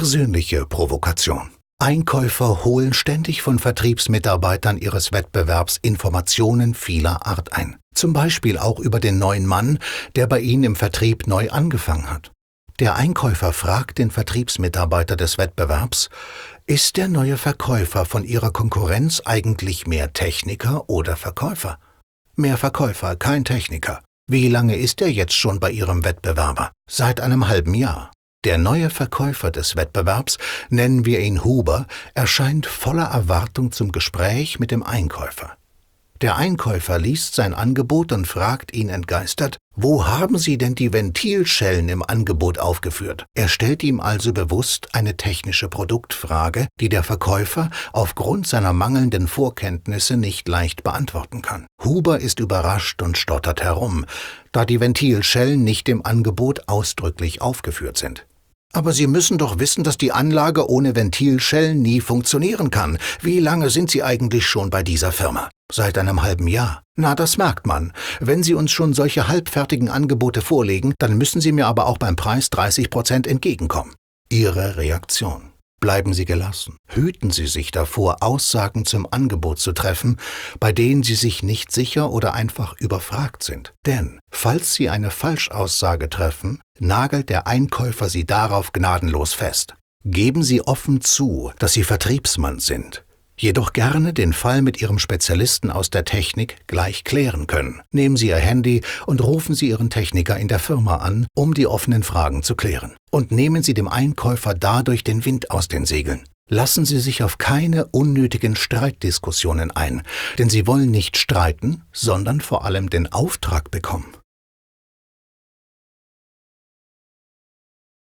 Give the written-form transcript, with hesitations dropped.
Persönliche Provokation. Einkäufer holen ständig von Vertriebsmitarbeitern ihres Wettbewerbs Informationen vieler Art ein. Zum Beispiel auch über den neuen Mann, der bei Ihnen im Vertrieb neu angefangen hat. Der Einkäufer fragt den Vertriebsmitarbeiter des Wettbewerbs: Ist der neue Verkäufer von Ihrer Konkurrenz eigentlich mehr Techniker oder Verkäufer? Mehr Verkäufer, kein Techniker. Wie lange ist er jetzt schon bei Ihrem Wettbewerber? Seit einem halben Jahr. Der neue Verkäufer des Wettbewerbs, nennen wir ihn Huber, erscheint voller Erwartung zum Gespräch mit dem Einkäufer. Der Einkäufer liest sein Angebot und fragt ihn entgeistert: Wo haben Sie denn die Ventilschellen im Angebot aufgeführt? Er stellt ihm also bewusst eine technische Produktfrage, die der Verkäufer aufgrund seiner mangelnden Vorkenntnisse nicht leicht beantworten kann. Huber ist überrascht und stottert herum, da die Ventilschellen nicht im Angebot ausdrücklich aufgeführt sind. Aber Sie müssen doch wissen, dass die Anlage ohne Ventilschellen nie funktionieren kann. Wie lange sind Sie eigentlich schon bei dieser Firma? Seit einem halben Jahr. Na, das merkt man. Wenn Sie uns schon solche halbfertigen Angebote vorlegen, dann müssen Sie mir aber auch beim Preis 30% entgegenkommen. Ihre Reaktion. Bleiben Sie gelassen. Hüten Sie sich davor, Aussagen zum Angebot zu treffen, bei denen Sie sich nicht sicher oder einfach überfragt sind. Denn, falls Sie eine Falschaussage treffen, nagelt der Einkäufer Sie darauf gnadenlos fest. Geben Sie offen zu, dass Sie Vertriebsmann sind. Jedoch gerne den Fall mit Ihrem Spezialisten aus der Technik gleich klären können. Nehmen Sie Ihr Handy und rufen Sie Ihren Techniker in der Firma an, um die offenen Fragen zu klären. Und nehmen Sie dem Einkäufer dadurch den Wind aus den Segeln. Lassen Sie sich auf keine unnötigen Streitdiskussionen ein, denn Sie wollen nicht streiten, sondern vor allem den Auftrag bekommen.